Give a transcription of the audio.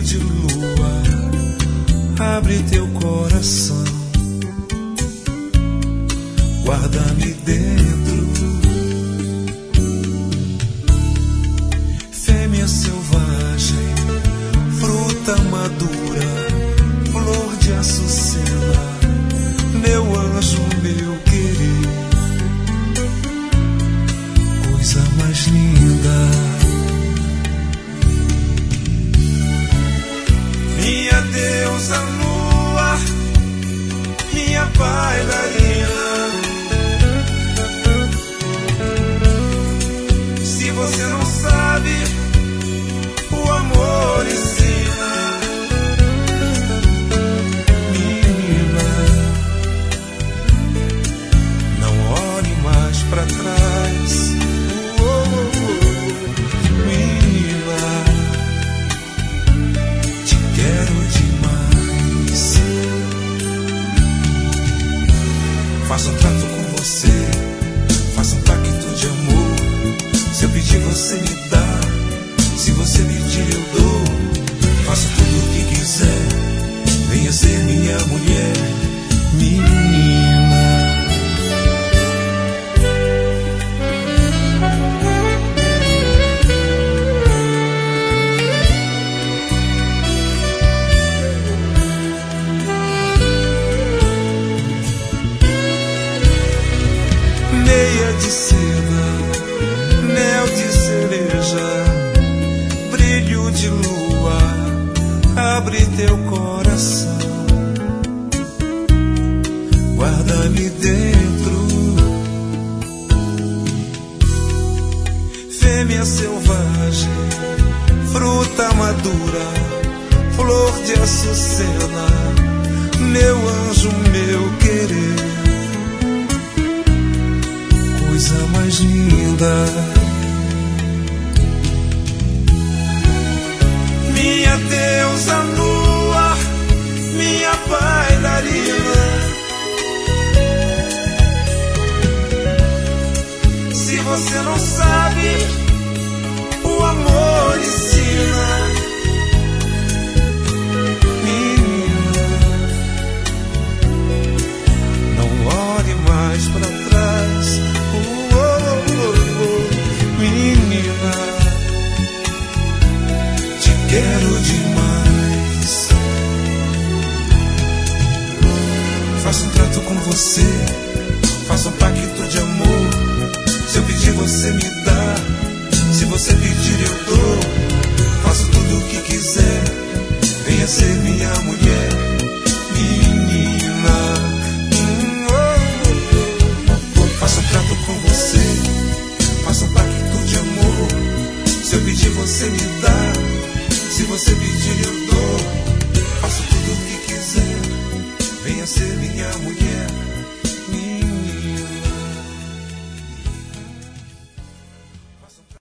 de lua, abre teu coração, guarda-me dentro. Fêmea selvagem, fruta madura, flor de açucena, meu anjo, meu querer, coisa mais linda. Minha deusa lua, minha bailarina, se você não sabe, o amor ensina. Menina, não olhe mais pra trás. Menina, te quero demais. Faço um trato com você, faço um pacto de amor. Se eu pedir, você me dá. Se você pedir, eu dou. Faço tudo o que quiser. Venha ser minha mulher, menina. Meia de seda, mel de cereja, brilho de lua, abre teu coração, guarda-me dentro. Fêmea selvagem, fruta madura, flor de açucena, meu anjo, meu querer, coisa mais linda. Minha deusa lua, minha bailarina, se você não sabe, o amor ensina. Menina, não olhe mais pra trás. Menina, te quero demais. Faço um trato com você, faço um pacto de amor. Se eu pedir, você me dá. Se você pedir, eu dou. Faço tudo o que quiser. Venha ser minha mulher, menina. Faço um trato com você, faço um pacto de amor. Se eu pedir, você me dá. Se você pedir, eu dou. Faço tudo o que quiser. Venha ser minha mulher.